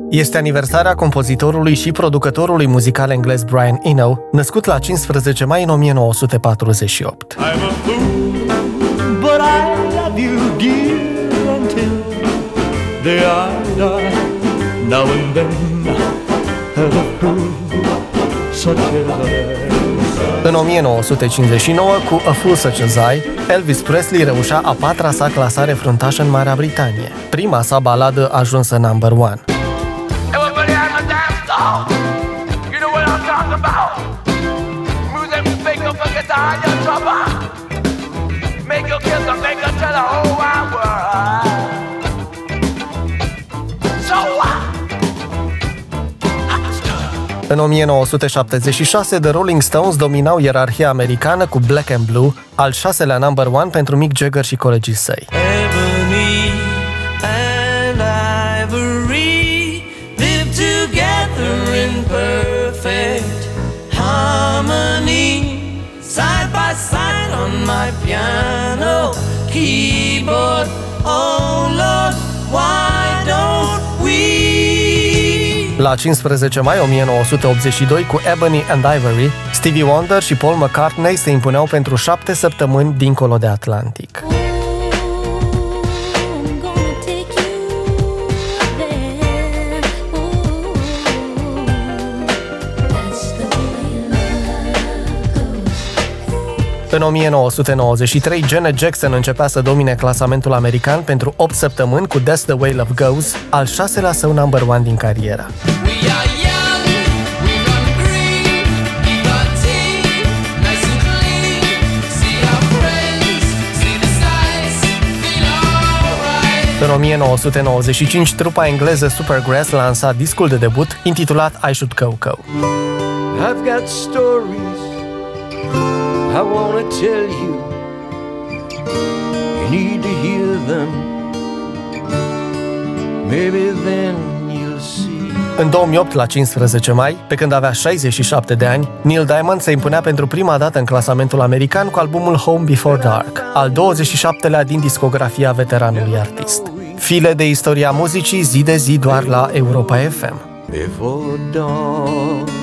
Este aniversarea compozitorului și producătorului muzical englez Brian Eno, născut la 15 mai în 1948. I'm a fool, but I love you, dear, until the day I die. Now and then, as a fool, such as I. În 1959, cu A Fool Such As I, Elvis Presley reușea a patra sa clasare fruntașă în Marea Britanie. Prima sa baladă ajunsă number one. Everybody has a damn song. You know what I'm talking about. Music, pick up a guitar, you're trouble. Make your kiss and make her tell the whole wide world. So what? În 1976, The Rolling Stones dominau ierarhia americană cu Black and Blue, al 6-lea number one pentru Mick Jagger și colegii săi. Ebony and ivory live together in perfect harmony, side by side on my piano keyboard. Oh Lord, why don't we? La 15 mai 1982, cu Ebony and Ivory, Stevie Wonder și Paul McCartney se impuneau pentru 7 săptămâni dincolo de Atlantic. În 1993, Janet Jackson începea să domine clasamentul american pentru 8 săptămâni cu That's the Way Love Goes, al 6-lea său number one din carieră. În 1995, trupa engleză Supergrass lansa discul de debut intitulat I Should Go Go. I've got stories I wanna tell you. You need to hear them. Maybe then you'll see. În 2008, la 15 mai, pe când avea 67 de ani, Neil Diamond se impunea pentru prima dată în clasamentul american cu albumul Home Before Dark, al 27-lea din discografia veteranului artist. File de istoria muzicii zi de zi doar la Europa FM. Before dawn.